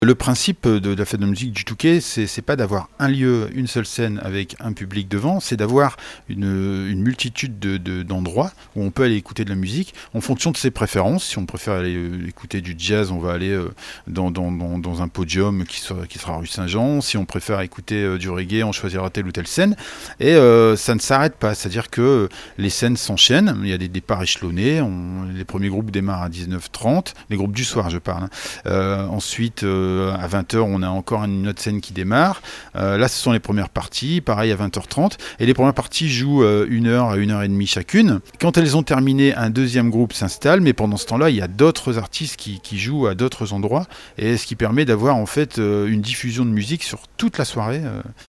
Le principe de la fête de musique du Touquet, c'est pas d'avoir un lieu, une seule scène avec un public devant, c'est d'avoir une multitude d'endroits où on peut aller écouter de la musique en fonction de ses préférences. Si on préfère aller écouter du jazz, on va aller dans un podium qui sera rue Saint-Jean. Si on préfère écouter du reggae, on choisira telle ou telle scène. Et ça ne s'arrête pas, c'est-à-dire que les scènes s'enchaînent, il y a des départs échelonnés, les premiers groupes démarrent à 19h30, les groupes du soir je parle, hein. Ensuite, à 20h, on a encore une autre scène qui démarre. Là, ce sont les premières parties, pareil à 20h30. Et les premières parties jouent 1 heure à 1 heure et demie chacune. Quand elles ont terminé, un deuxième groupe s'installe, mais pendant ce temps-là, il y a d'autres artistes qui jouent à d'autres endroits. Et ce qui permet d'avoir en fait une diffusion de musique sur toute la soirée.